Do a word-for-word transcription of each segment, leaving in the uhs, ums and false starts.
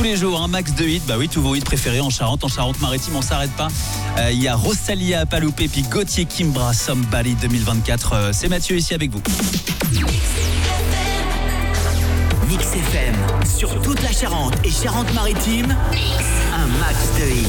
les jours, un max de hits. Bah oui, tous vos hits préférés en Charente, en Charente-Maritime, on s'arrête pas. Il euh, y a Rosalia, Paloupé, puis Gauthier Kimbra, Somebody deux mille vingt-quatre. Euh, c'est Mathieu ici avec vous. Mix F M, sur toute la Charente et Charente-Maritime, un max de hits.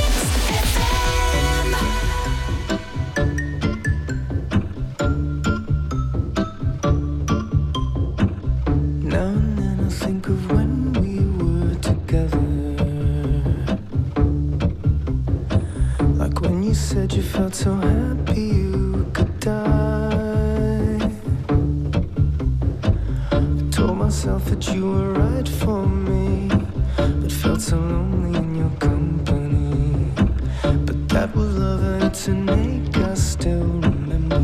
Said you felt so happy you could die. I told myself that you were right for me, but felt so lonely in your company. But that was love and it's an ache I still remember.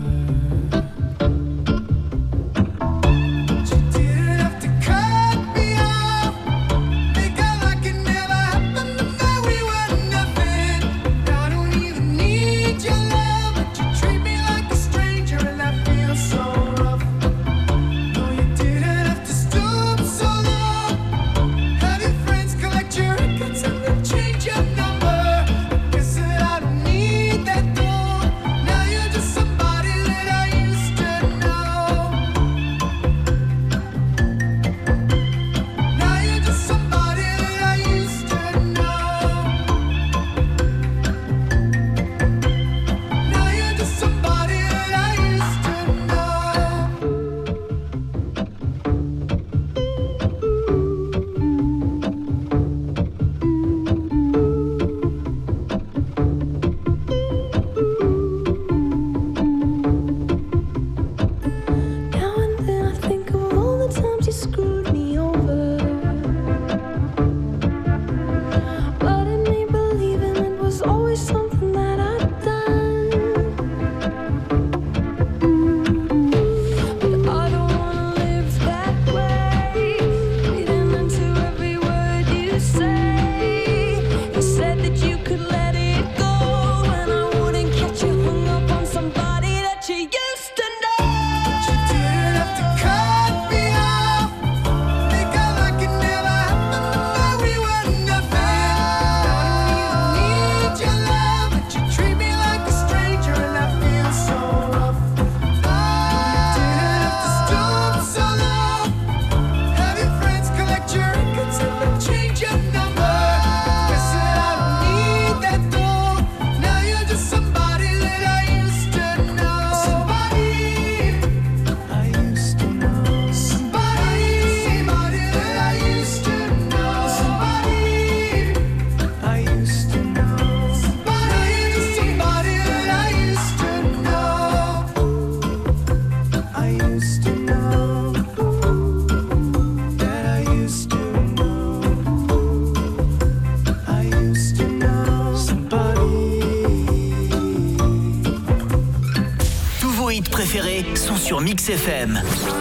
Sur Mix F M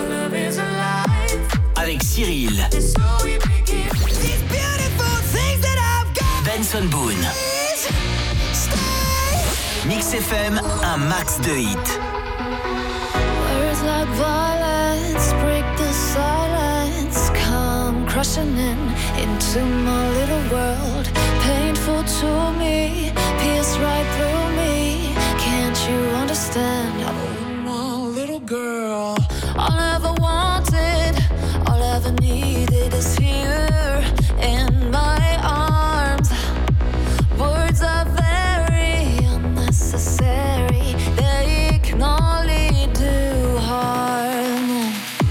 avec Cyril, Benson Boone. Mix F M, un max de hits. Words like violence break the silence, come crushing in into my little world. Painful to me, pierce right through me. Can't you understand? Girl, all I ever wanted, all I ever needed is here in my arms. Words are very unnecessary, they can only do harm.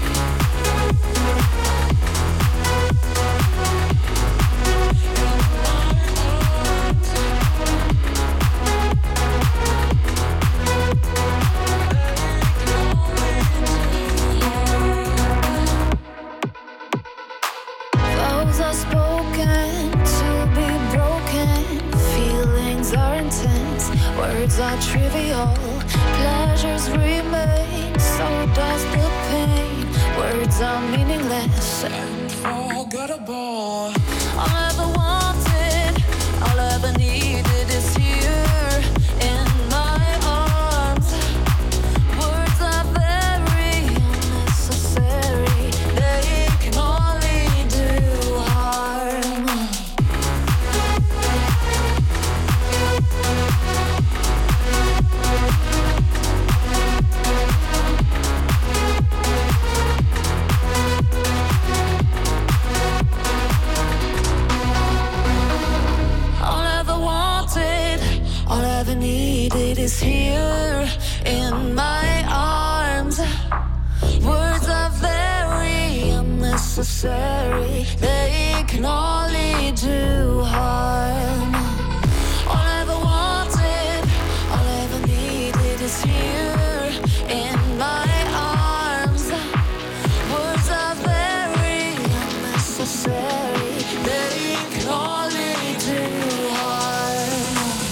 Words are trivial, pleasures remain, so does the pain. Words are meaningless and forgettable. All I ever wanted, all I ever needed is here in my arms. Words are very unnecessary, they can only do harm. unnecessary. They can only do harm. All I ever wanted, all I ever needed is here in my arms. Words are very unnecessary. They can only do harm.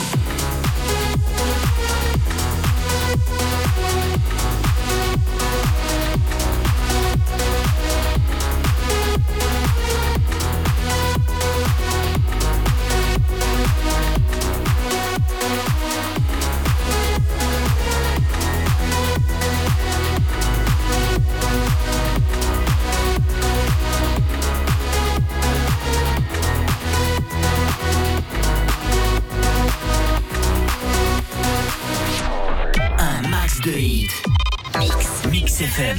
De hit. Mix. Mix F M.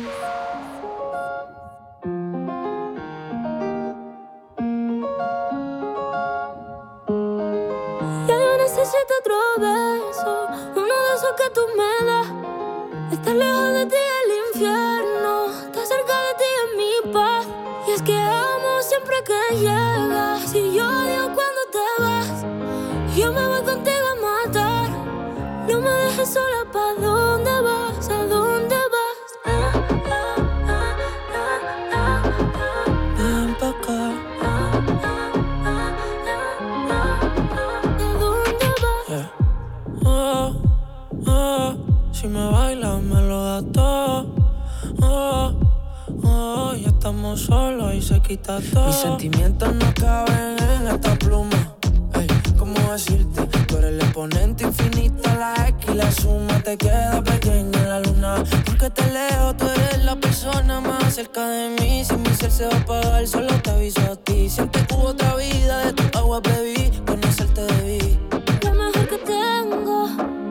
Ya yo necesito otro beso, uno de esos que tú me das. Estar lejos de ti es el infierno, estar cerca de ti es mi paz. Y es que amo siempre que llegas. Si yo odio cuando te vas, yo me voy contigo a matar. No me dejes sola, ¿pa' dónde vas? ¿A dónde vas? Ah, ah, ah, ah, ah, ah. Ven pa' acá. Ah, ah, ah, ah, ah. ¿A dónde vas? Yeah. Oh, oh, si me bailas me lo das todo. Oh, oh, ya estamos solos y se quita todo. Mis sentimientos no caben en esta pluma. Ey, ¿cómo decirte? Tú eres el exponente infinito, la X y la suma te queda pequeña en la luna. Porque te leo, tú eres la persona más cerca de mí. Si mi ser se va a apagar, solo te aviso a ti. Siempre hubo otra vida, de tu agua bebí, conocerte debí. Lo mejor que tengo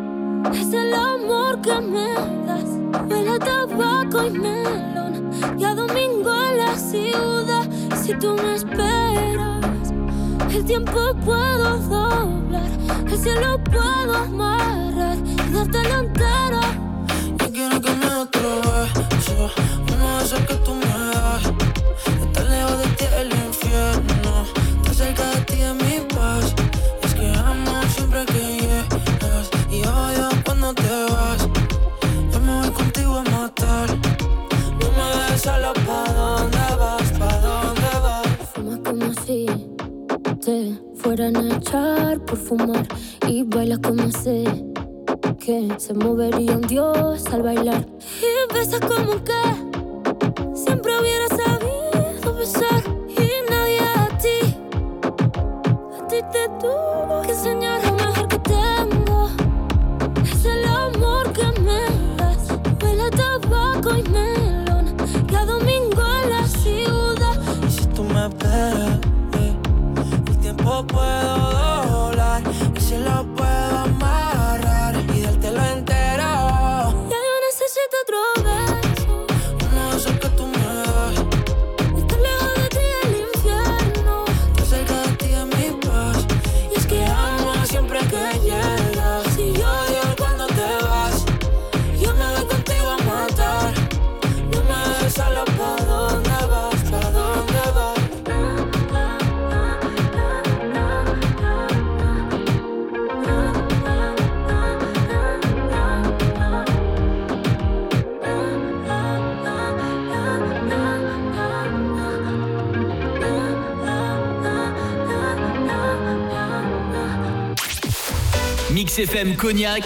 es el amor que me das. Huele a tabaco y melón, y a domingo en la ciudad. Si tú me esperas, el tiempo puedo doblar, el cielo puedo amarrar y dártelo entero. Yo quiero que me des otro beso, uno de esos que tú me das. Estar lejos de ti es el infierno, estar cerca de ti es mi paz. Y es que amo siempre que llegas y odio cuando te vas. Yo me voy contigo a matar. No me dejes solo, ¿pa' dónde vas? ¿Pa' dónde vas? Fumas como si te fueran a echar por fumar y bailas como sé que se movería un dios al bailar. Y besas como que siempre hubiera sabido besar. Y nadie a ti, a ti te tuvo que enseñar. Lo mejor que tengo es el amor que me das. Huele a tabaco y melón, y a domingo en la ciudad. Y si tú me esperas, eh, el tiempo puedo doblar, el cielo puedo amarrar y dártelo entero. Ya yo necesito otro beso, Uno de esos que tú me das. estar lejos de ti es el infierno. Estar cerca de ti es mi paz. Y es que amo siempre que llegas y odio cuando te vas. Yo me voy contigo a matar. No me dejes solo, ¿pa' dónde vas? ¿Pa' dónde vas? Mix F M Cognac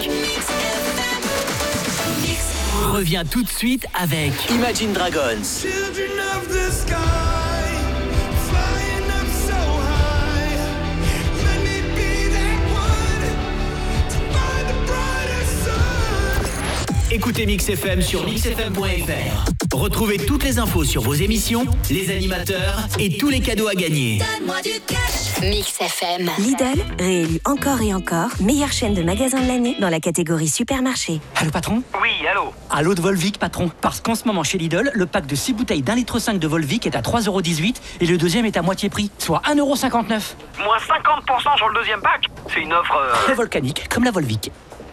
revient tout de suite avec Imagine Dragons. Children of the sky, flying up so high. Let me be that one to find the brighter sun. Écoutez Mix F M sur mix f m point f r. Retrouvez toutes les infos sur vos émissions, les animateurs et tous les cadeaux à gagner. Donne-moi du cash. Mix F M. Lidl, réélu encore et encore meilleure chaîne de magasins de l'année dans la catégorie supermarché. Allô patron ? Oui, allô. Allô de Volvic patron. Parce qu'en ce moment chez Lidl, le pack de six bouteilles d'un litre cinq de Volvic est à trois euros dix-huit et le deuxième est à moitié prix, soit un euro cinquante-neuf. Moins cinquante pour cent sur le deuxième pack. C'est une offre... Euh... Très volcanique, comme la Volvic.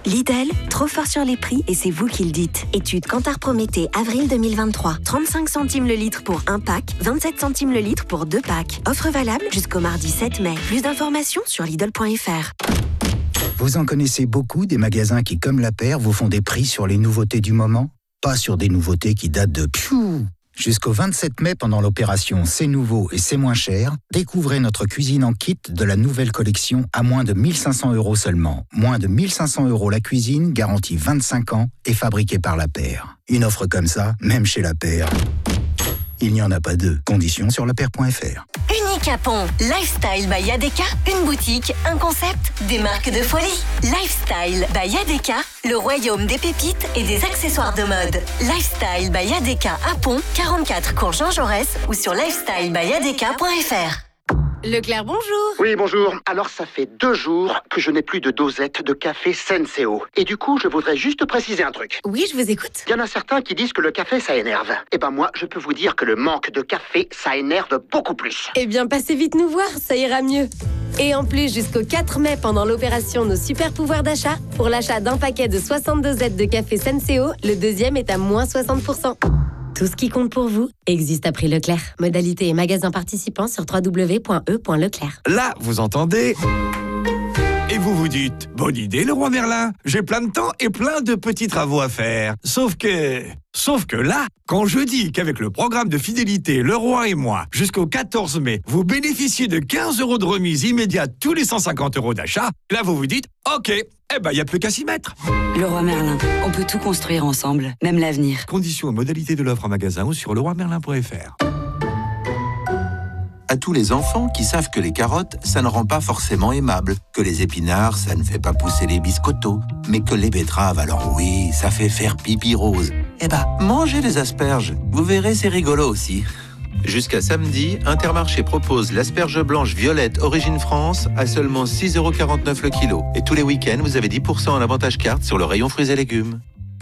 Lidl, trop fort sur les prix et c'est vous qui le dites. Étude Kantar Prométhée, avril deux mille vingt-trois. trente-cinq centimes le litre pour un pack, vingt-sept centimes le litre pour deux packs. Offre valable jusqu'au mardi sept mai. Plus d'informations sur Lidl point F R. Vous en connaissez beaucoup des magasins qui, comme La Paire, vous font des prix sur les nouveautés du moment? Pas sur des nouveautés qui datent de piou. Jusqu'au vingt-sept mai, pendant l'opération C'est nouveau et c'est moins cher, découvrez notre cuisine en kit de la nouvelle collection à moins de mille cinq cents euros seulement. Moins de mille cinq cents euros la cuisine, garantie vingt-cinq ans et fabriquée par La Paire. Une offre comme ça, même chez La Paire, il n'y en a pas deux. Conditions sur la paire point F R. Unique à Pont, Lifestyle by Yadeka, une boutique, un concept, des marques de folie. Lifestyle by Yadeka, le royaume des pépites et des accessoires de mode. Lifestyle by Yadeka à Pont, quarante-quatre cours Jean Jaurès ou sur lifestyle by yadeka point F R. Leclerc, bonjour. Oui, bonjour. Alors, ça fait deux jours que je n'ai plus de dosette de café Senseo. Et du coup, je voudrais juste préciser un truc. Oui, je vous écoute. Il y en a certains qui disent que le café, ça énerve. Eh ben moi, je peux vous dire que le manque de café, ça énerve beaucoup plus. Eh bien, passez vite nous voir, ça ira mieux. Et en plus, jusqu'au quatre mai, pendant l'opération Nos Super Pouvoirs d'achat, pour l'achat d'un paquet de soixante-deux zètres de café Senseo, le deuxième est à moins soixante pour cent. Tout ce qui compte pour vous existe à prix Leclerc. Modalité et magasins participants sur w w w point e point leclerc. Là, vous entendez ? Et vous vous dites, bonne idée, Leroy Merlin. J'ai plein de temps et plein de petits travaux à faire. Sauf que... Sauf que là, quand je dis qu'avec le programme de fidélité Leroy et moi, jusqu'au quatorze mai, vous bénéficiez de quinze euros de remise immédiate tous les cent cinquante euros d'achat, là vous vous dites, ok, eh ben il n'y a plus qu'à s'y mettre. Leroy Merlin, on peut tout construire ensemble, même l'avenir. Conditions et modalités de l'offre en magasin ou sur leroy merlin point F R. À tous les enfants qui savent que les carottes, ça ne rend pas forcément aimable, que les épinards, ça ne fait pas pousser les biscottos, mais que les betteraves, alors oui, ça fait faire pipi rose. Eh ben, mangez les asperges, vous verrez, c'est rigolo aussi. Jusqu'à samedi, Intermarché propose l'asperge blanche violette Origine France à seulement six euros quarante-neuf le kilo. Et tous les week-ends, vous avez dix pour cent en avantage carte sur le rayon fruits et légumes.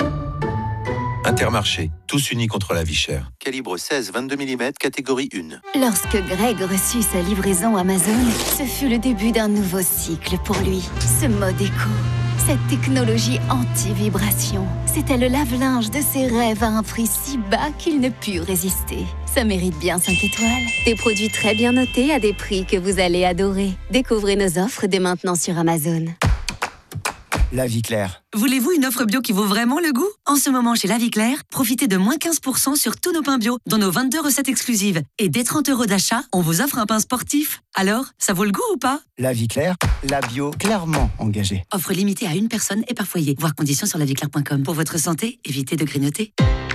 Intermarché, tous unis contre la vie chère. Calibre seize à vingt-deux millimètres, catégorie un. Lorsque Greg reçut sa livraison Amazon, ce fut le début d'un nouveau cycle pour lui. Ce mode éco, cette technologie anti-vibration, c'était le lave-linge de ses rêves à un prix si bas qu'il ne put résister. Ça mérite bien cinq étoiles. Des produits très bien notés à des prix que vous allez adorer. Découvrez nos offres dès maintenant sur Amazon. La Vie Claire. Voulez-vous une offre bio qui vaut vraiment le goût ? En ce moment, chez La Vie Claire, profitez de moins quinze pour cent sur tous nos pains bio, dont nos vingt-deux recettes exclusives. Et dès trente euros d'achat, on vous offre un pain sportif. Alors, ça vaut le goût ou pas ? La Vie Claire, la bio clairement engagée. Offre limitée à une personne et par foyer. Voir conditions sur la vie claire point com. Pour votre santé, évitez de grignoter.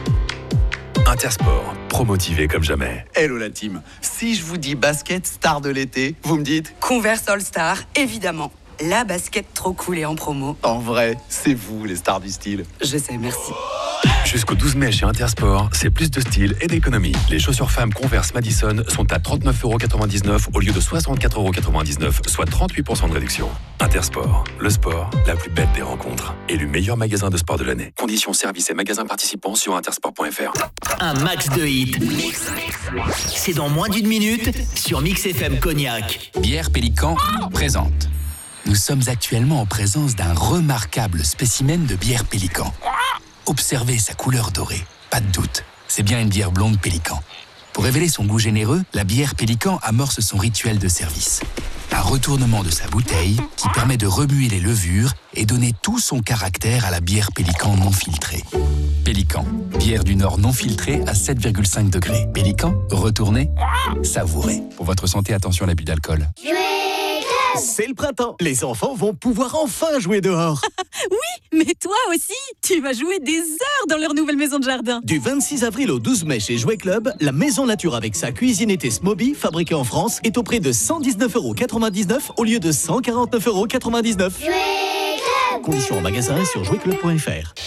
Intersport, promotivé comme jamais. Hello la team. Si je vous dis basket star de l'été, vous me dites Converse All Star, évidemment. La basket trop cool et en promo. En vrai, c'est vous les stars du style. Je sais, merci. Jusqu'au douze mai chez Intersport, c'est plus de style et d'économie. Les chaussures femmes Converse Madison sont à trente-neuf euros quatre-vingt-dix-neuf au lieu de soixante-quatre euros quatre-vingt-dix-neuf, soit trente-huit pour cent de réduction. Intersport, le sport, la plus belle des rencontres. Élu meilleur magasin de sport de l'année. Conditions, services et magasins participants sur intersport point F R. Un max de hits. C'est dans moins d'une minute sur Mix F M Cognac. Bière Pélican présente. Nous sommes actuellement en présence d'un remarquable spécimen de bière Pélican. Observez sa couleur dorée. Pas de doute, c'est bien une bière blonde Pélican. Pour révéler son goût généreux, la bière Pélican amorce son rituel de service. Un retournement de sa bouteille qui permet de remuer les levures et donner tout son caractère à la bière Pélican non filtrée. Pélican, bière du Nord non filtrée à sept virgule cinq degrés. Pélican, retournez, savourez. Pour votre santé, attention à l'abus d'alcool. C'est le printemps. Les enfants vont pouvoir enfin jouer dehors. Oui, mais toi aussi, tu vas jouer des heures dans leur nouvelle maison de jardin. Du vingt-six avril au douze mai chez Jouet Club, la maison nature avec sa cuisine été Smoby, fabriquée en France, est au prix de cent dix-neuf euros quatre-vingt-dix-neuf au lieu de cent quarante-neuf euros quatre-vingt-dix-neuf. Jouet Club. Conditions en magasin sur jouet club point F R.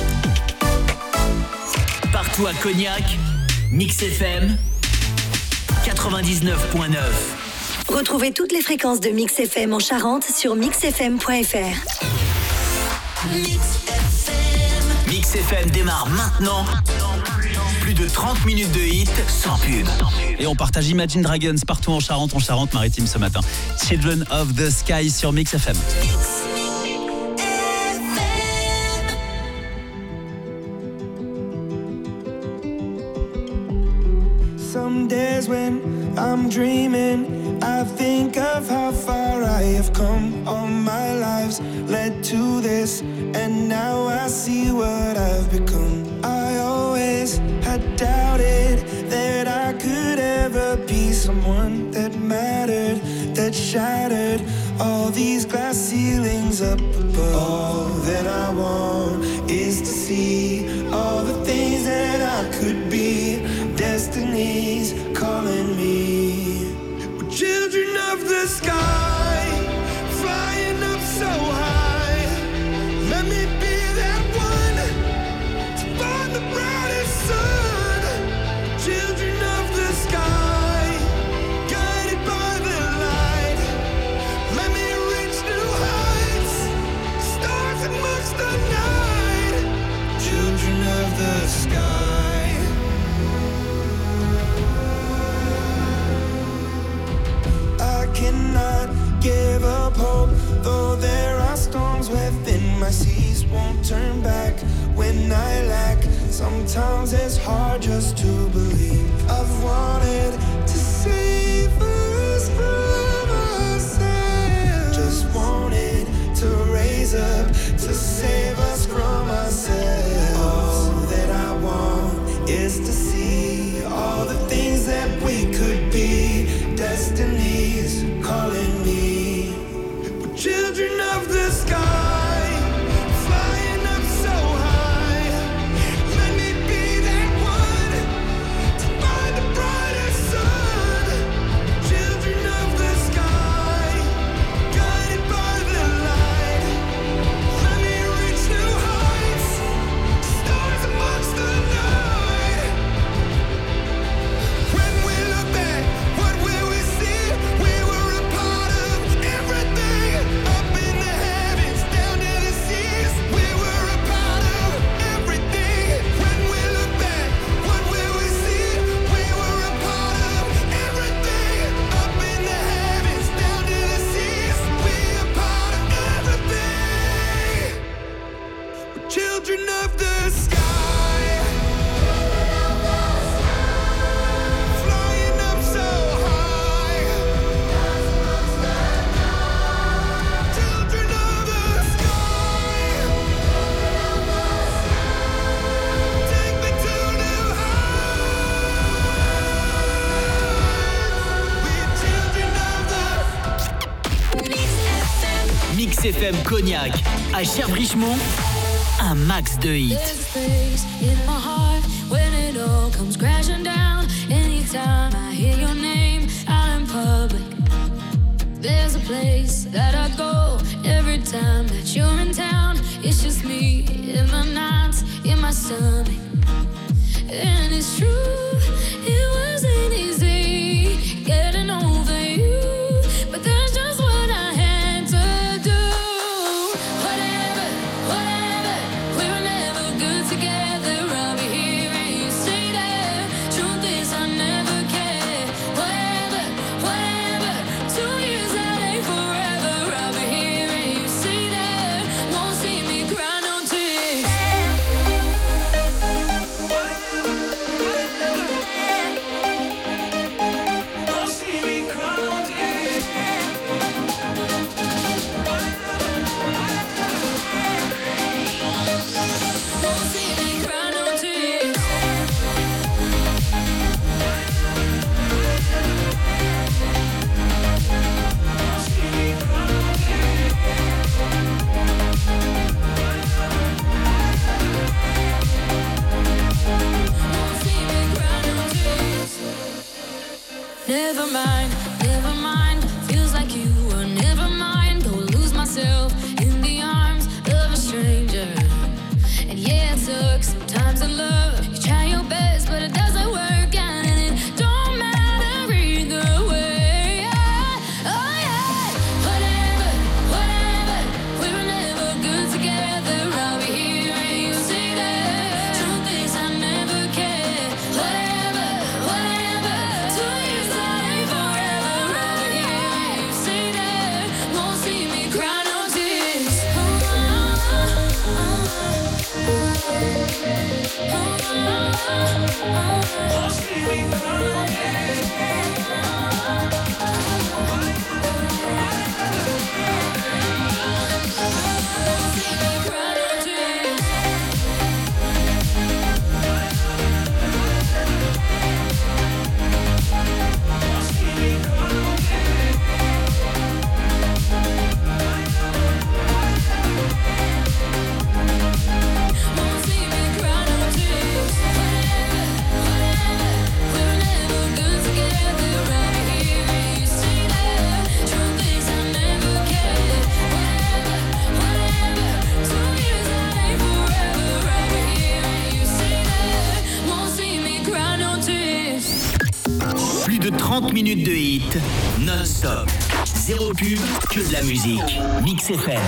Partout à Cognac, Mix F M quatre-vingt-dix-neuf point neuf. Retrouvez toutes les fréquences de Mix F M en Charente sur mix f m point f r. Mix F M. Mix F M démarre maintenant. Plus de trente minutes de hits sans pub. Et on partage Imagine Dragons partout en Charente, en Charente-Maritime ce matin. Children of the Sky sur Mix F M. Some days when I'm dreaming, I think of how far I have come. All my lives led to this, and now I see what I've become. I always had doubted that I could ever be someone that mattered, that shattered all these glass ceilings up above. All that I want is to see all the things that I could be. Destiny's calling me. We're children of the sky, flying up so high. Let me be that one to find the brightest sun. Children of the sky, guided by the light. Let me reach new heights, stars amongst the night. Children of the sky. Cannot give up hope, though there are storms within my seas. Won't turn back when I lack. Sometimes it's hard just to believe. I've wanted to save us from ourselves. Just wanted to raise up to save us from ourselves. All that I want is to see all the things that we could be. Destiny's calling me. We're children of the sky, flying up so high. Let me be that one to find the brightest sun. Children of the sky, guided by the light. Let me reach new heights, stars amongst the night. When we look back, what will we see? We were a part of everything, up in the heavens, down to the seas. We were a part of everything. When we look back, what will we see? We were a part of everything, up in the heavens, down to the seas. We a part of everything. We're children of the sky, flying up so high. Children of the sky, take me to new heights. We're children of the Mix F M Cognac, à Cherbrichemont, un max de hits. There's a place in my heart when it all comes crashing down. Anytime I hear your name out in public, there's a place that I go every time that you're in town. It's just me in my nights, in my stomach. And it's true, it wasn't easy getting over you, but that's just what I had to do. Whatever, whatever, we were never good together. I'll be here and you stay there. Truth is I never cared. Whatever, whatever, two years that ain't forever. I'll be here and you stay there. Won't see me cry no tears. Never mind, never mind. Feels like you were never mind. Go lose myself in the arms of a stranger. And yeah, it took some time to love. You try your best, but it doesn't work out, and it don't matter either way. Oh yeah, whatever, whatever. We were never good together. I'll be here and you stay there. Truth is I never cared. Whatever, whatever. Two years that ain't forever. I'll be here and you stay there. Won't see me cry no tears. Oh, oh, oh, oh, oh. trente minutes de hit non-stop. Zéro pub, que de la musique. Mix F M.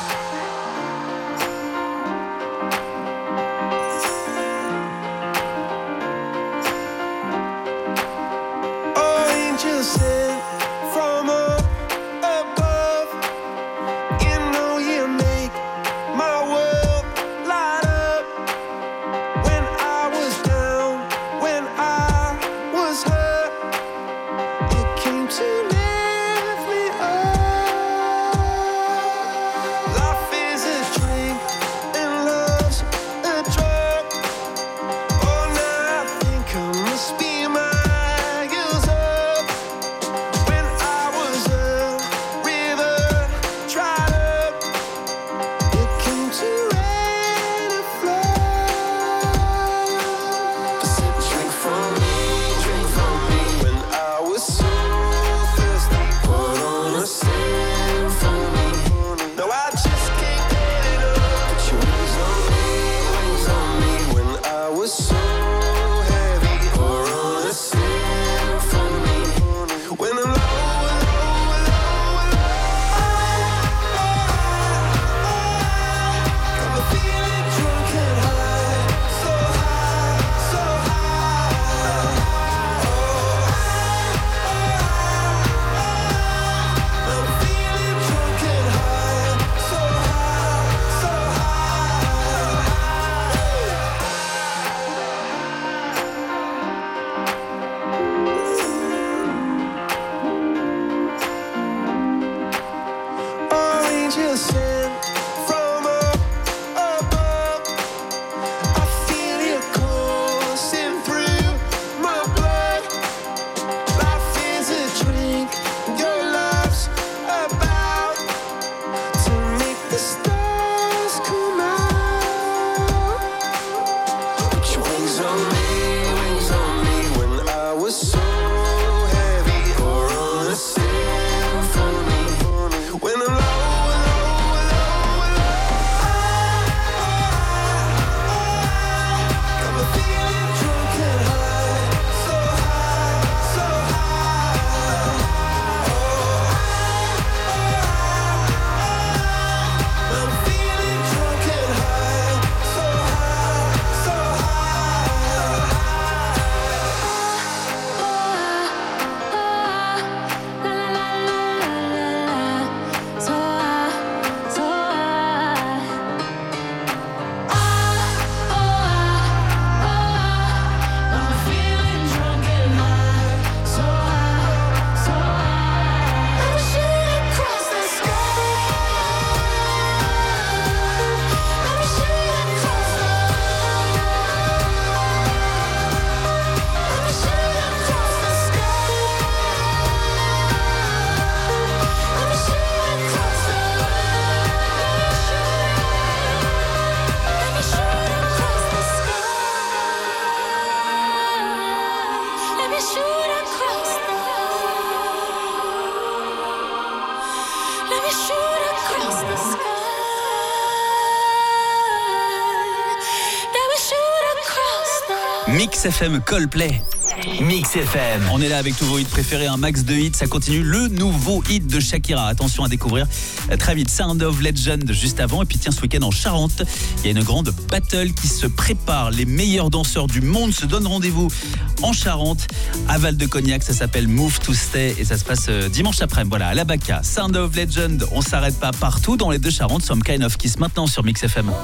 Mix F M Coldplay. Mix F M. On est là avec tous vos hits préférés, un max de hits. Ça continue, le nouveau hit de Shakira. Attention à découvrir très vite Sound of Legend juste avant. Et puis tiens, ce week-end en Charente, il y a une grande battle qui se prépare. Les meilleurs danseurs du monde se donnent rendez-vous en Charente, à Val-de-Cognac. Ça s'appelle Move to Stay et ça se passe dimanche après-midi. Voilà, à la Baca. Sound of Legend, on s'arrête pas partout dans les deux Charentes. Some Kind of Kiss maintenant sur Mix F M.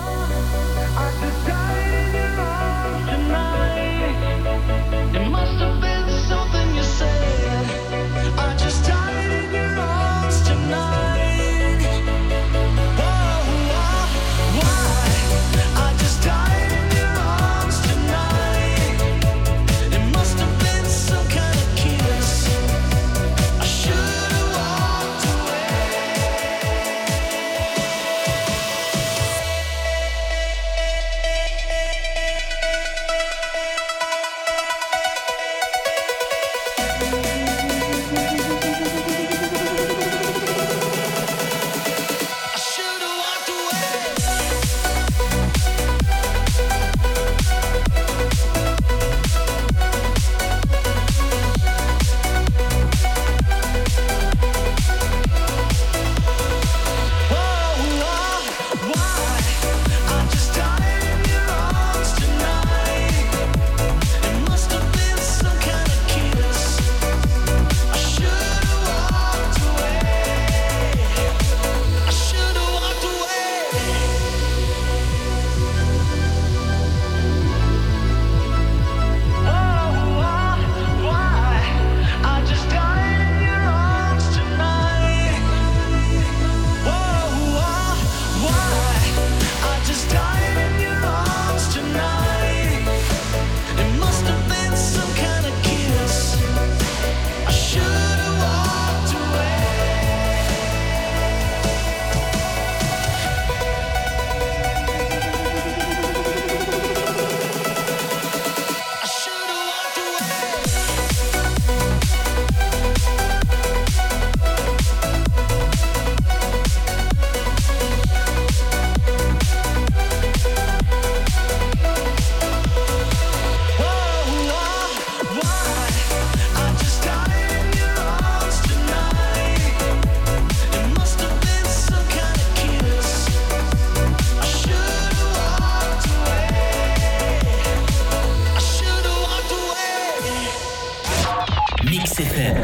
Mix F M.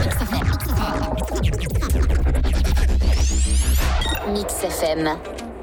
Mix F M.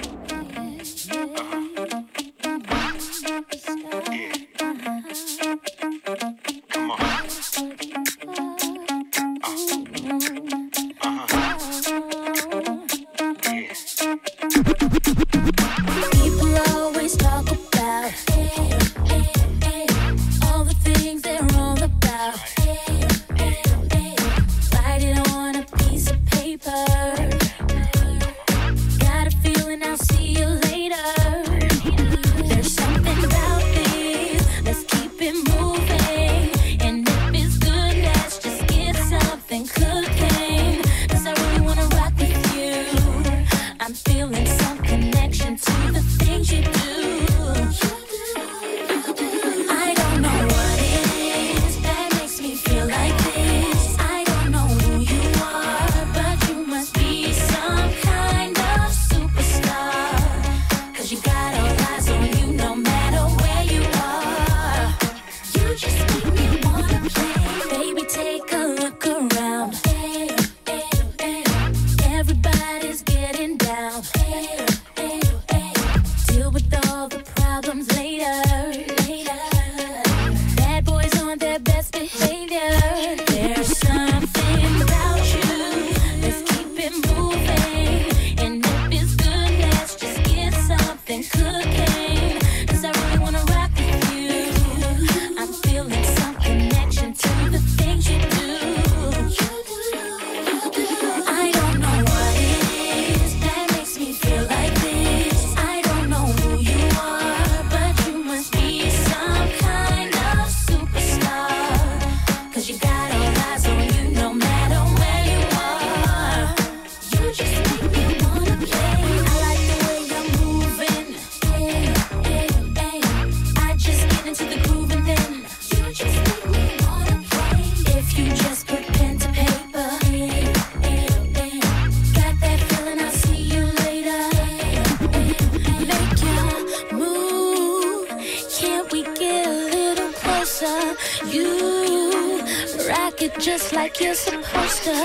Just like you're supposed to.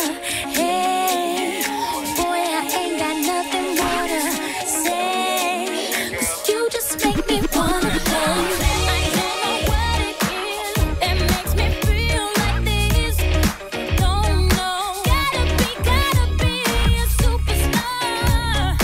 Hey, boy, I ain't got nothing more to say, 'cause you just make me wanna play. I don't know what it is that makes me feel like this. Don't know. Gotta be, gotta be a superstar.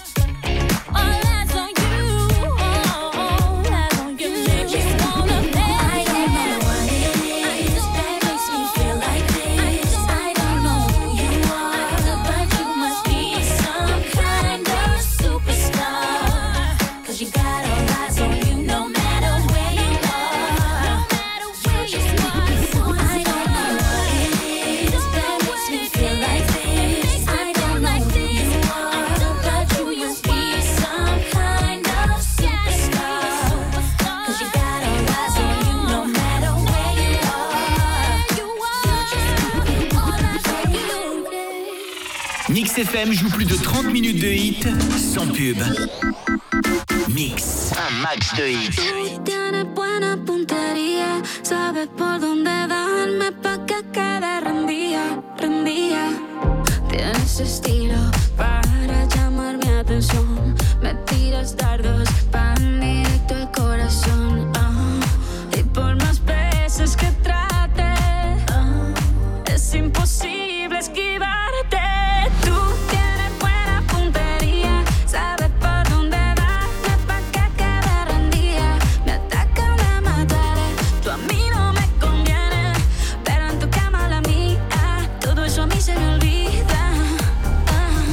All eyes on you, all eyes on you. You just wanna play. I don't know what it is that makes me feel like this. I don't know who you are, but you must be some kind of superstar. 'Cause you got all eyes on you no matter where you are. No matter where you are. I don't know what it is that makes me feel like this. I don't know who you are, but you must be some kind of superstar. 'Cause you got all eyes on you no matter where you are. You just all eyes on you. Mix F M joue plus de trente minutes de hits sans pub. Mix, un max de hits. Tienes buena puntería, sabes por dónde darme pa' que quede rendida, rendida. Tienes estilo para llamar mi atención. Me tiras dardos pan directo al corazón. Ah, y por más veces que trate, ah, es imposible esquivarte. Tú tienes buena puntería, sabes por dónde darme pa' que quede rendida. Me atacan, me mataré, tú a mí no me conviene, pero en tu cama la mía, todo eso a mí se me olvida. Ah.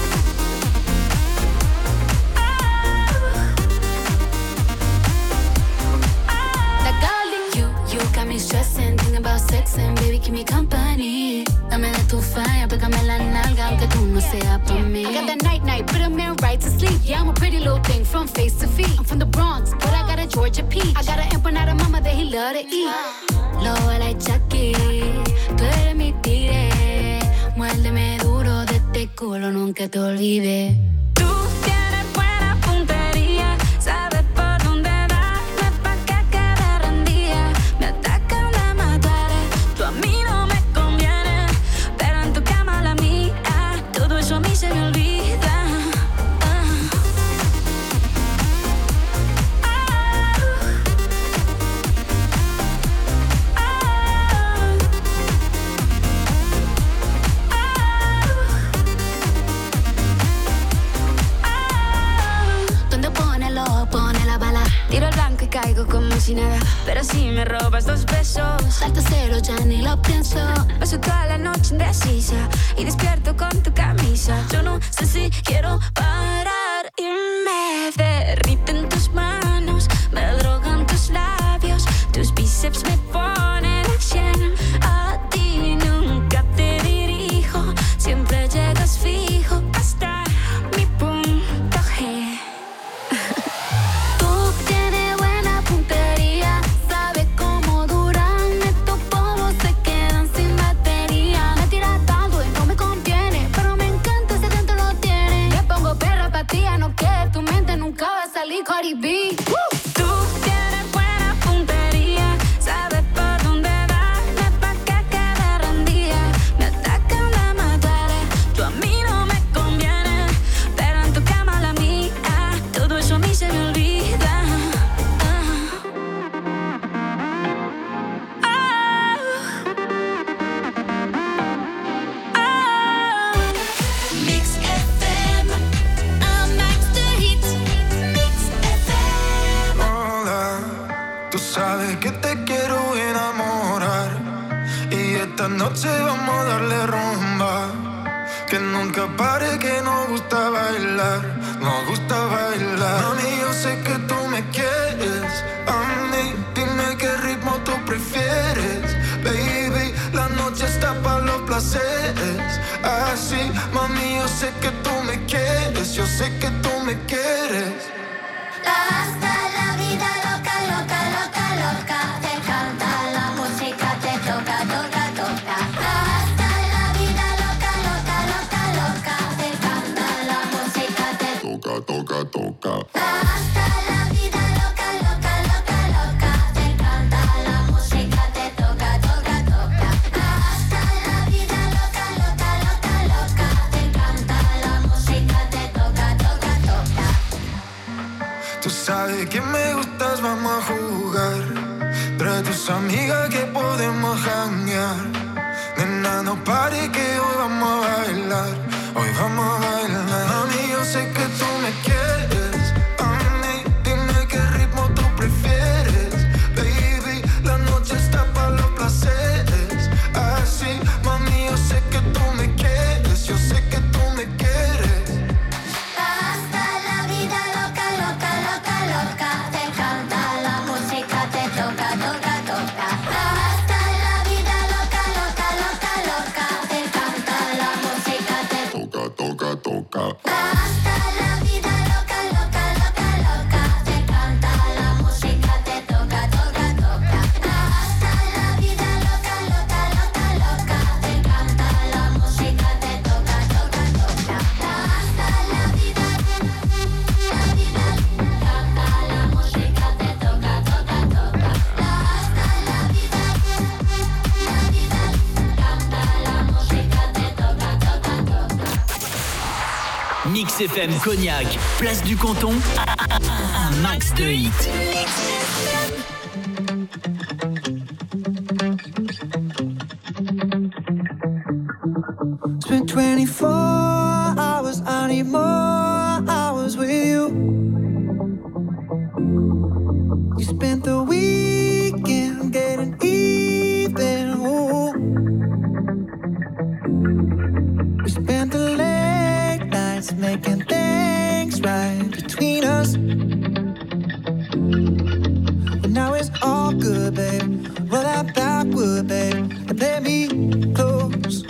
That darling, you, you got me stressing, thinking about sex and baby keep me company. Dame de tu falla, pégame la nalga aunque tú no seas por mí. I got that night night, put a man right to sleep. Yeah, I'm a pretty little thing from face to feet. I'm from the Bronx, but I got a Georgia peach. I got an empanada mama that he love to eat. Lobo like Chucky, tú eres mi tigre. Muérdeme duro de este culo, nunca te olvides. Tú tienes buena puntería, sabes por dónde darme pa' que quede rendida. Me atacan, me mataré, tú a mí no me casi nada, pero si me robas dos besos, salto cero, ya ni lo pienso. Paso toda la noche indecisa y despierto con tu camisa. Yo no sé si quiero parar y me derriten tus manos, me drogan tus labios, tus bíceps me ponen a cien. A ti nunca te dirijo, siempre llegas fijo hasta mi punto G. Tú tienes buena puntería, sabes cómo duran estos polvos, se quedan sin batería. Me tiras tanto y no me conviene, pero me encanta ese dentro lo tiene. Me pongo perra pa' ti, no que tu mente nunca va a salir Cardi B. Tú tienes buena puntería, sabes por dónde darme pa' que quede rendida. Me atacan de matar, tú a mí no me conviene, pero en tu cama la mía, todo eso a mí se me olvida. Ah. Ah. Mix F M, un max de hits. Mix F M. Hola, tú sabes que te quiero enamorar y esta noche vamos a darle rumba. Que nunca pare, que nos gusta bailar, nos gusta bailar. Mami, yo sé que tú me quieres, a mí, dime qué ritmo tú prefieres. Baby, la noche está para los placeres. Así, mami, yo sé que tú me quieres, yo sé que tú me quieres. Hasta la vida loca, loca, loca, loca. Te encanta la música, te toca, toca, toca. Hasta la vida loca, loca, loca, loca. Te encanta la música, te Toca, toca, toca. hasta la vida loca, loca, loca, loca. Te encanta la música, te toca, toca, toca. Hasta la vida loca, loca, loca, loca. Te encanta la música, te toca, toca, toca. Tú sabes que me gustas, vamos a jugar. Trae tus amigas que podemos janguear. Nena, no pare que hoy vamos a bailar. Hoy vamos a bailar. Mami, yo sé que tú me quieres. A mí, dime qué ritmo tú prefieres. Baby, la noche está para los placeres. Así, mami, yo sé que tú me quieres. Yo sé que tú me quieres. Hasta la vida loca, loca, loca, loca. Te encanta la música, te toca, toca, toca. Hasta la vida loca, loca, loca, loca. Te encanta la música, te Toca, toca, toca. hasta la vida loca, loca, loca, loca. Te encanta la música, te toca, toca, toca. Hasta la vida loca, loca, loca, loca. Te encanta la música, te toca, toca, toca. Hasta la vida, la vida, canta la música, te toca, toca, toca. Hasta la vida, la vida, canta la música, te toca, toca, toca. Mix F M Cognac, place du Canton, un max de hits. Spent twenty-four hours, I need more hours with you. You spent the weekend getting even. Ooh. We spent the late nights making things right between us. But now it's all good, babe. Roll that backward, babe, and play me close.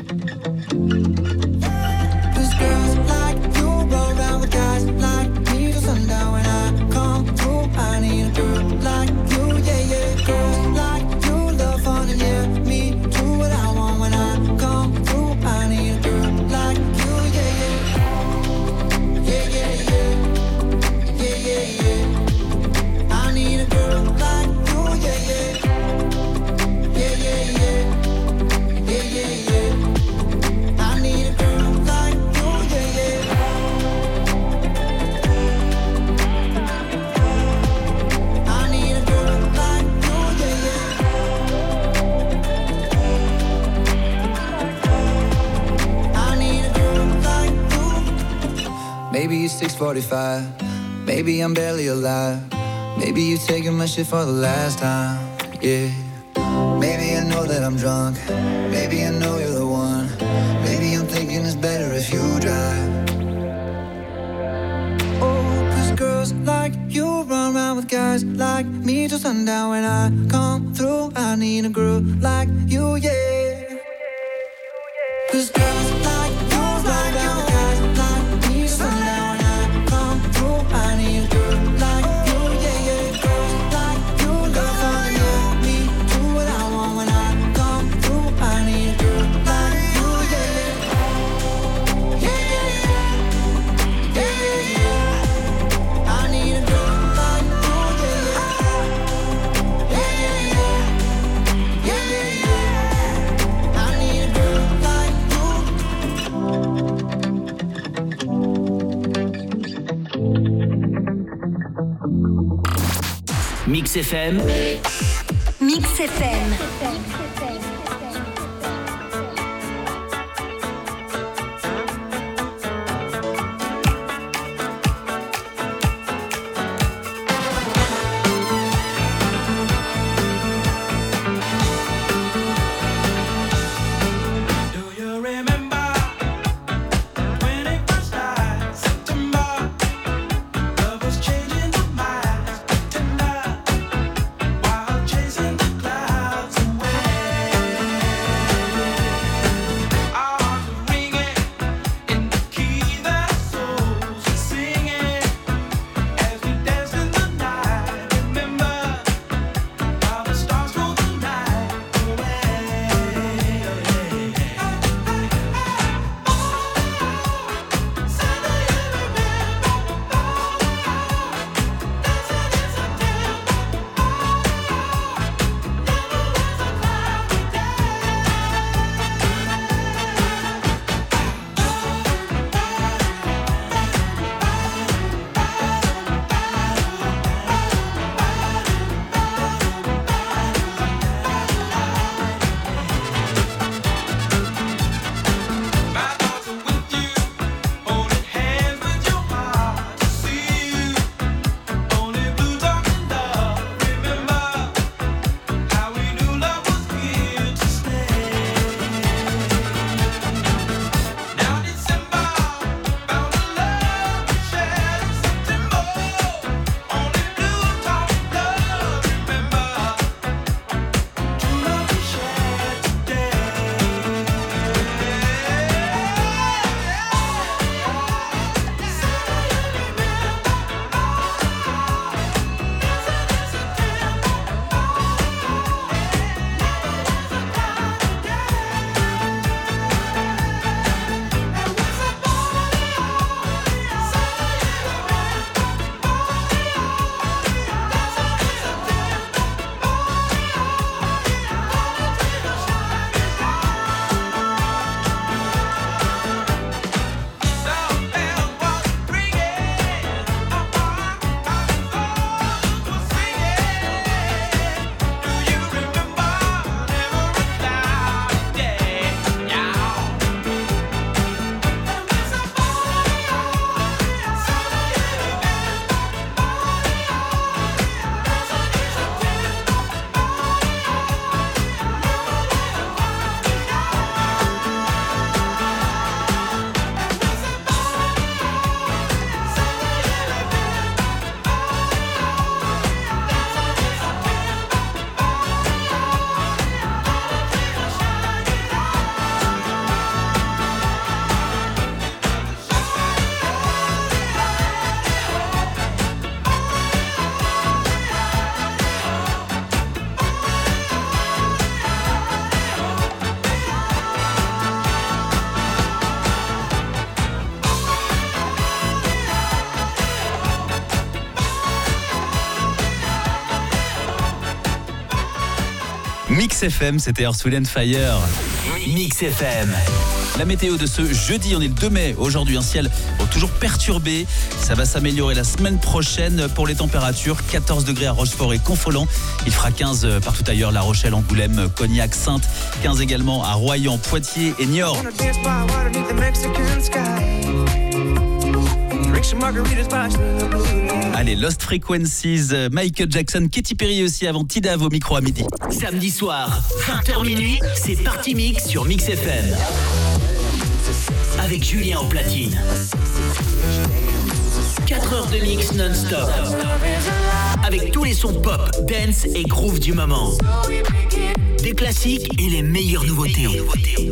Cause girls like you roll around with guys like me till sundown. When I come through, I need a girl like you, yeah, yeah. Girls like you love fun and yeah, me do what I want. When I come through, I need a girl like you, yeah, yeah. Yeah, yeah, yeah. Yeah, yeah, yeah. I need a girl like you, yeah, yeah. Yeah, yeah, yeah. Yeah, yeah, yeah. I need a girl like you, yeah, yeah. I need a girl like you, yeah, yeah. I need a girl like you. Maybe it's six forty-five, maybe I'm barely alive. Maybe you taking my shit for the last time, yeah. Maybe I know that I'm drunk. Maybe I know you're the one. Maybe I'm thinking it's better if you drive. Oh, cause girls like you run around with guys like me till sundown. When I come through, I need a girl like you, yeah. Cause girls like you run around with guys like me till sundown. When I come through, I need a girl like you, yeah, yeah. Girls like you love on you, me do what I want. When I come through, I need a girl like you, yeah, yeah, yeah, yeah, yeah, yeah. I need a girl like you, yeah, yeah, yeah, yeah, yeah. I need a girl like Mix F M. Mix F M. Mix F M, c'était Earth, Wind and Fire. Mix F M. La météo de ce jeudi, on est le deux mai. Aujourd'hui, un ciel toujours perturbé. Ça va s'améliorer la semaine prochaine pour les températures. quatorze degrés à Rochefort et Confolens. Il fera quinze partout ailleurs, La Rochelle, Angoulême, Cognac, Saintes. quinze également à Royan, Poitiers et Niort. Allez, Lost Frequencies, Michael Jackson, Katy Perry aussi avant Tidav au micro à midi. Samedi soir, vingt heures minuit, c'est Party Mix sur Mix F M. Avec Julien au platine. quatre heures de mix non-stop. Avec tous les sons pop, dance et groove du moment. Des classiques et les meilleures nouveautés.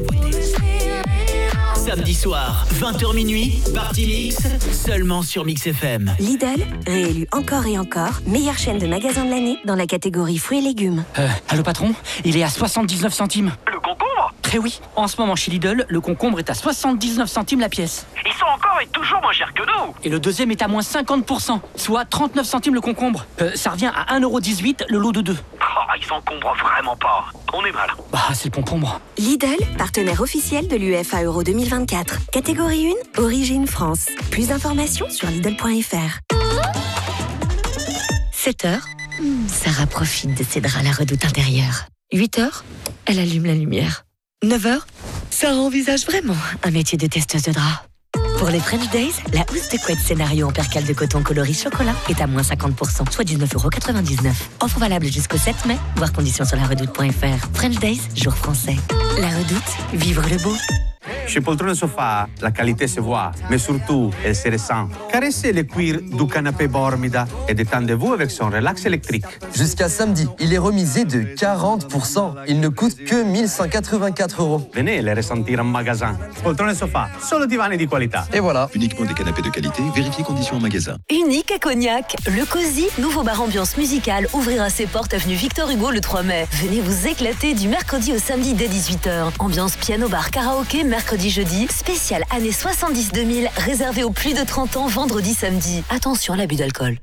Samedi soir, vingt heures minuit, Party Mix, seulement sur Mix F M. Lidl, réélu encore et encore, meilleure chaîne de magasins de l'année dans la catégorie fruits et légumes. Euh, allô patron, il est à soixante-dix-neuf centimes. Le concombre ? Eh oui, en ce moment chez Lidl, le concombre est à soixante-dix-neuf centimes la pièce. Ils sont encore et toujours moins chers que nous. Et le deuxième est à moins cinquante pour cent, soit trente-neuf centimes le concombre. Euh, ça revient à un euro dix-huit le lot de deux. Oh, ils s'encombrent vraiment pas. On est mal. Bah, c'est le concombre. Lidl, partenaire officiel de l'U E F A Euro deux mille vingt-quatre. Catégorie un, origine France. Plus d'informations sur Lidl point F R. sept heures, Sarah profite de ses draps à la redoute intérieure. huit heures, elle allume la lumière. neuf heures, Sarah envisage vraiment un métier de testeuse de draps. Pour les French Days, la housse de couette scénario en percale de coton coloris chocolat est à moins cinquante pour cent, soit dix-neuf euros quatre-vingt-dix-neuf. Offre valable jusqu'au sept mai, voir conditions sur la redoute point F R. French Days, jour français. La redoute, vivre le beau. Chez Poltrone Sofa, la qualité se voit, mais surtout, elle se ressent. Caressez le cuir du canapé Bormida et détendez-vous avec son relax électrique. Jusqu'à samedi, il est remisé de quarante pour cent. Il ne coûte que mille cent quatre-vingt-quatre euros. Venez le ressentir en magasin. Poltrone Sofa, solo divani di qualità. Et voilà. Uniquement des canapés de qualité, vérifiez conditions en magasin. Unique à Cognac, le Cosy, nouveau bar ambiance musicale, ouvrira ses portes avenue Victor Hugo le trois mai. Venez vous éclater du mercredi au samedi dès dix-huit heures. Ambiance piano bar karaoké mercredi jeudi, spécial années soixante-dix deux mille, réservé aux plus de trente ans vendredi samedi. Attention à l'abus d'alcool.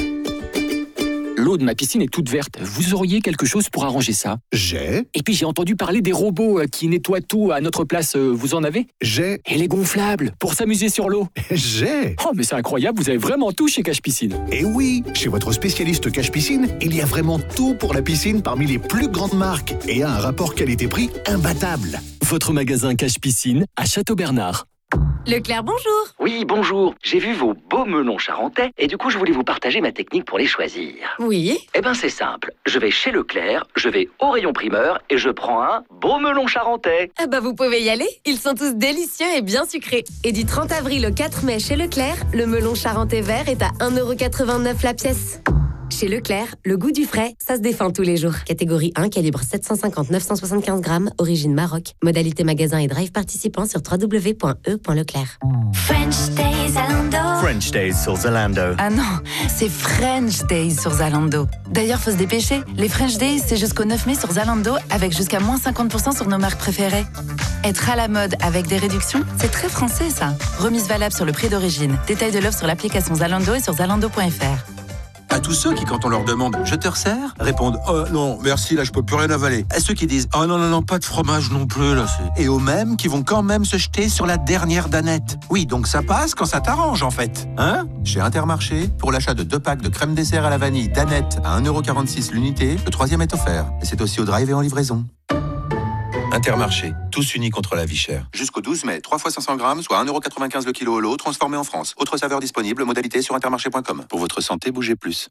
L'eau de ma piscine est toute verte. Vous auriez quelque chose pour arranger ça? J'ai. Et puis j'ai entendu parler des robots qui nettoient tout à notre place. Vous en avez? J'ai. Et les gonflables pour s'amuser sur l'eau? J'ai. Oh mais c'est incroyable, vous avez vraiment tout chez Cache Piscine. Et oui, chez votre spécialiste Cache Piscine, il y a vraiment tout pour la piscine parmi les plus grandes marques et a un rapport qualité-prix imbattable. Votre magasin Cache Piscine à Château-Bernard. Leclerc, bonjour. Oui, bonjour. J'ai vu vos beaux melons charentais et du coup, je voulais vous partager ma technique pour les choisir. Oui. Eh ben, c'est simple. Je vais chez Leclerc, je vais au rayon primeur et je prends un beau melon charentais. Ah bah, vous pouvez y aller. Ils sont tous délicieux et bien sucrés. Et du trente avril au quatre mai chez Leclerc, le melon charentais vert est à un euro quatre-vingt-neuf la pièce. Chez Leclerc, le goût du frais, ça se défend tous les jours. Catégorie un, calibre sept cent cinquante à neuf cent soixante-quinze grammes, origine Maroc. Modalité magasin et drive participant sur w w w point e point leclerc. French Days Zalando. French Days sur Zalando. Ah non, c'est French Days sur Zalando. D'ailleurs, faut se dépêcher. Les French Days, c'est jusqu'au neuf mai sur Zalando, avec jusqu'à moins cinquante pour cent sur nos marques préférées. Être à la mode avec des réductions, c'est très français ça. Remise valable sur le prix d'origine. Détail de l'offre sur l'application Zalando et sur zalando point f r. À tous ceux qui, quand on leur demande « Je te resserre ?» répondent « Oh non, merci, là, je peux plus rien avaler. » À ceux qui disent « Oh non, non, non, pas de fromage non plus, là, c'est... » Et aux mêmes qui vont quand même se jeter sur la dernière danette. Oui, donc ça passe quand ça t'arrange, en fait. Hein ? Chez Intermarché, pour l'achat de deux packs de crème dessert à la vanille danette à un euro quarante-six l'unité, le troisième est offert. Et c'est aussi au drive et en livraison. Intermarché, tous unis contre la vie chère. Jusqu'au douze mai, trois fois cinq cents grammes, soit un euro quatre-vingt-quinze le kilo au lot, transformé en France. Autre saveur disponible, modalité sur intermarché point com. Pour votre santé, bougez plus.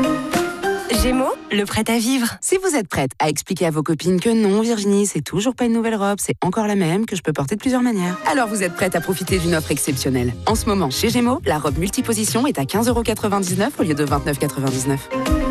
Gémeaux, le prêt à vivre. Si vous êtes prête à expliquer à vos copines que non, Virginie, c'est toujours pas une nouvelle robe, c'est encore la même, que je peux porter de plusieurs manières, alors vous êtes prête à profiter d'une offre exceptionnelle. En ce moment, chez Gémeaux, la robe multiposition est à quinze euros quatre-vingt-dix-neuf au lieu de vingt-neuf euros quatre-vingt-dix-neuf.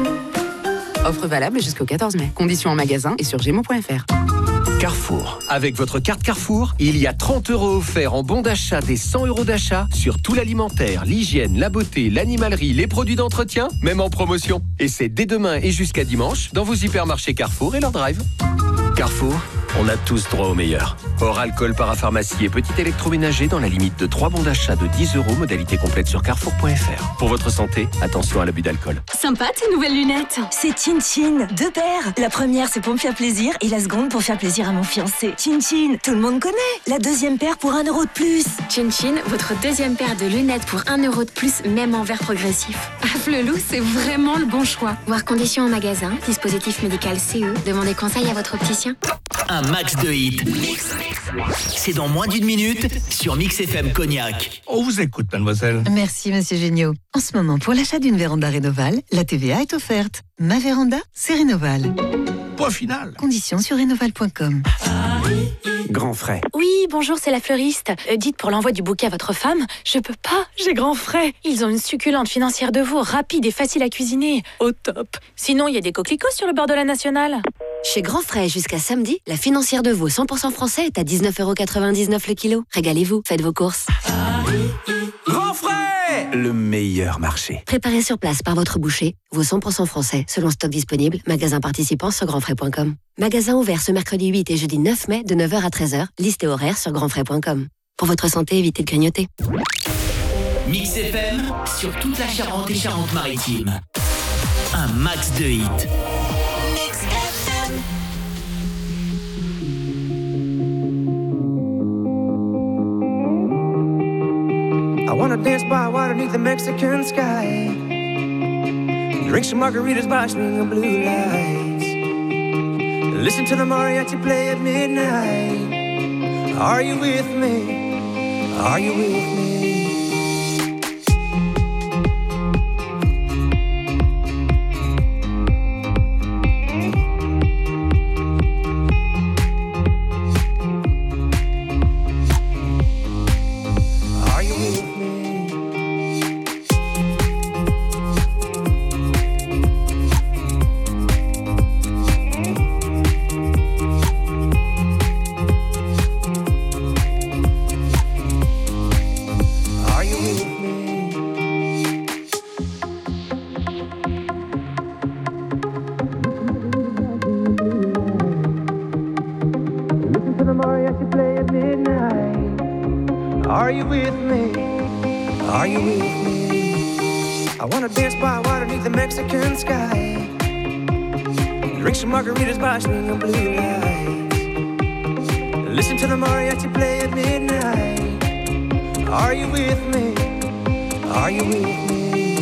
Offre valable jusqu'au quatorze mai. Conditions en magasin et sur gémeaux point f r. Carrefour. Avec votre carte Carrefour, il y a trente euros offerts en bon d'achat des cent euros d'achat sur tout l'alimentaire, l'hygiène, la beauté, l'animalerie, les produits d'entretien, même en promotion. Et c'est dès demain et jusqu'à dimanche dans vos hypermarchés Carrefour et leur drive. Carrefour, on a tous droit au meilleur. Hors alcool, parapharmacie et petit électroménager dans la limite de trois bons d'achat de dix euros, modalité complète sur carrefour point f r. Pour votre santé, attention à l'abus d'alcool. Sympa tes nouvelles lunettes. C'est Chin Chin, deux paires. La première, c'est pour me faire plaisir et la seconde pour faire plaisir à mon fiancé. Chin Chin, tout le monde connaît. La deuxième paire pour un euro de plus. Chin Chin, votre deuxième paire de lunettes pour un euro de plus, même en verre progressif. Ah, Flelou, c'est vraiment le bon choix. Voir conditions en magasin, dispositif médical C E. Demandez conseil à votre opticien. Un Un max de hits. C'est dans moins d'une minute sur Mix F M Cognac. On vous écoute, mademoiselle. Merci, monsieur Géniaud. En ce moment, pour l'achat d'une véranda Rénoval, la T V A est offerte. Ma véranda, c'est Rénoval. Point final. Conditions sur rénoval point com. Grand frais. Oui, bonjour, c'est la fleuriste. Euh, dites pour l'envoi du bouquet à votre femme, je peux pas, j'ai grand frais. Ils ont une succulente financière de veau, rapide et facile à cuisiner. Au top. Sinon, il y a des coquelicots sur le bord de la nationale. Chez Grand Frais, jusqu'à samedi, la financière de veau cent pour cent français est à dix-neuf euros quatre-vingt-dix-neuf le kilo. Régalez-vous, faites vos courses. Grand frais, le meilleur marché. Préparé sur place par votre boucher, veau cent pour cent français, selon stock disponible, magasin participant sur grand frais point com. Magasin ouvert ce mercredi huit et jeudi neuf mai de neuf heures à treize heures. Liste et horaire sur grand frais point com. Pour votre santé, évitez de grignoter. Mix F M sur toute la Charente et Charente-Maritime. Un max de hits. I wanna dance by water beneath the Mexican sky. Drink some margaritas by string of blue lights. Listen to the mariachi play at midnight. Are you with me? Are you with me? Are you with me? Are you with me? I wanna dance by water beneath the Mexican sky. Drink some margaritas by string of blue lights. Listen to the mariachi play at midnight. Are you with me? Are you with me?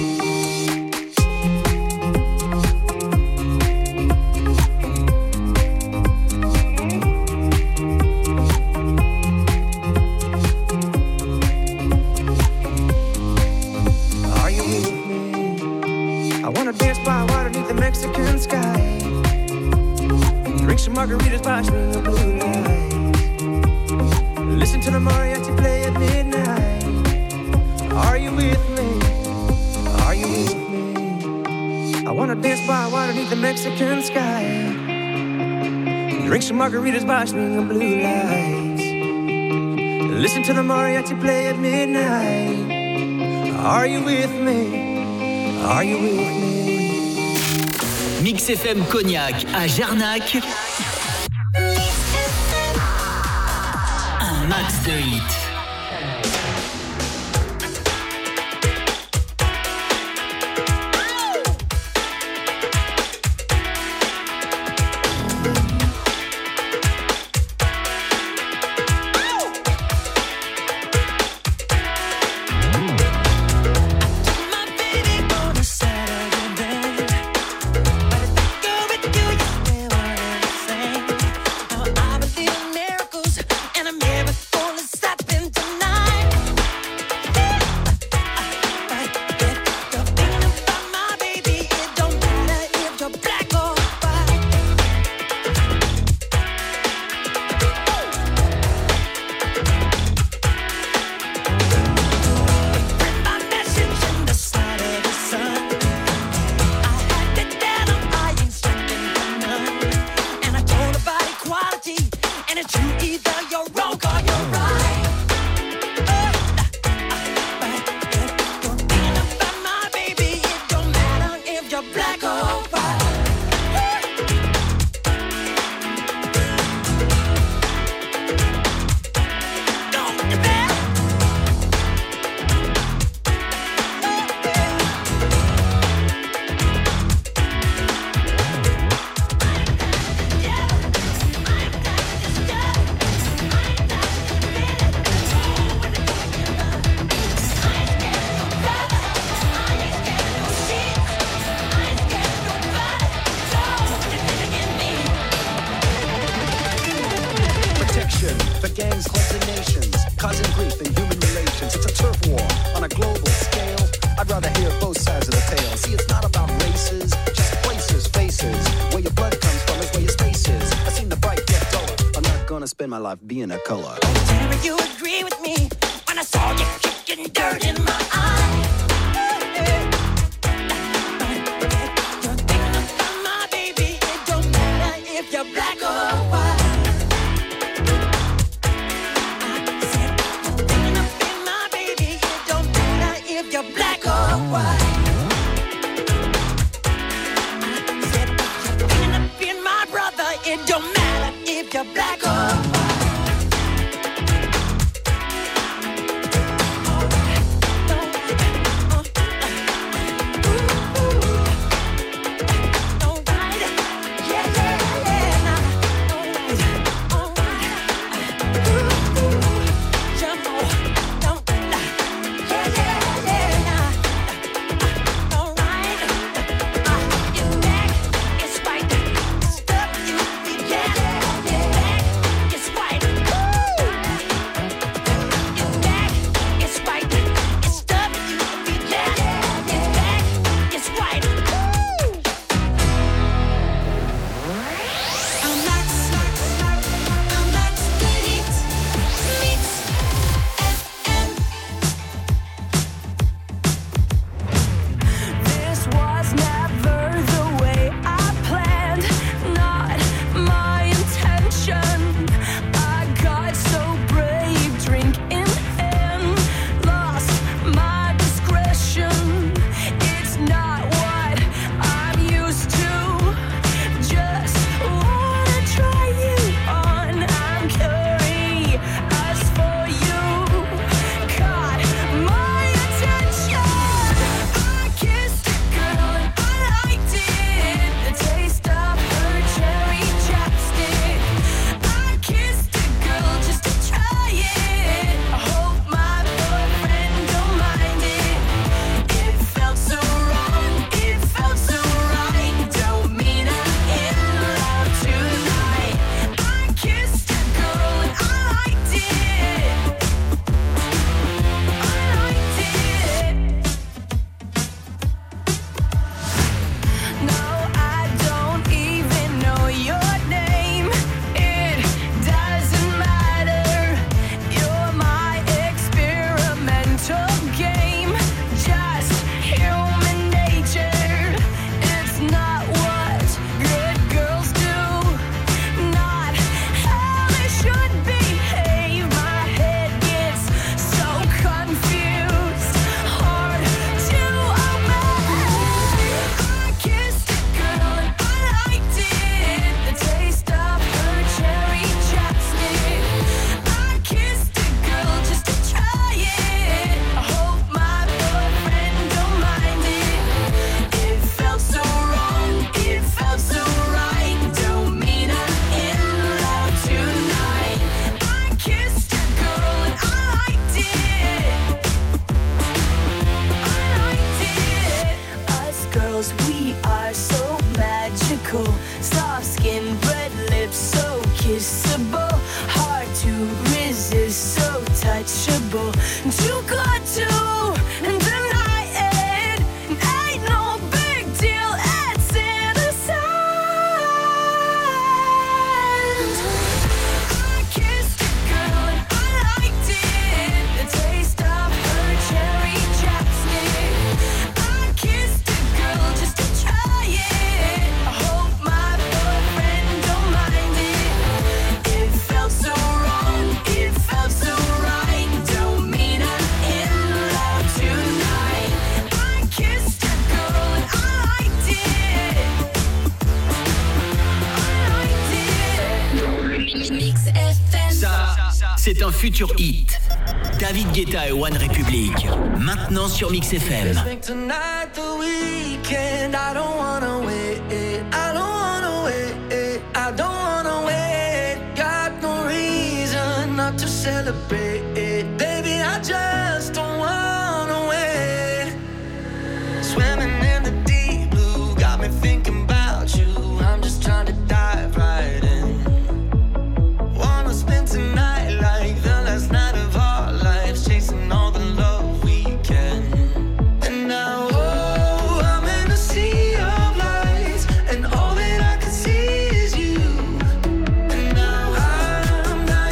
Margaritas by string of blue lights. Listen to the mariachi play at midnight. Are you with me? Are you with me? I wanna dance by water beneath the Mexican sky. Drink some margaritas by string of blue lights. Listen to the mariachi play at midnight. Are you with me? Are you with me? Mix F M Cognac à Jarnac. Un max de hits. spend my life being a color. Would you agree with me when I saw you kicking dirt in my eye? You're thinking about my baby. It don't matter if you're black or white. I said you're thinking about my baby. It don't matter if you're black or white. I said you're thinking about my brother. It don't matter if you're black or white. C'est un futur hit. David Guetta et One Republic. Maintenant sur Mix F M. Tonight the weekend, I don't wanna wait. I don't wanna wait. I don't wanna wait. Got no reason not to celebrate. Baby, I just don't wanna wait. Swimming in the deep blue, got me thinking about you. I'm just trying to dive right in. Wanna spend tonight like the last night of our lives, chasing all the love we can. And now, oh, I'm in a sea of lights, and all that I can see is you. And now I'm not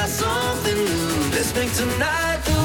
something new. Let's make tonight the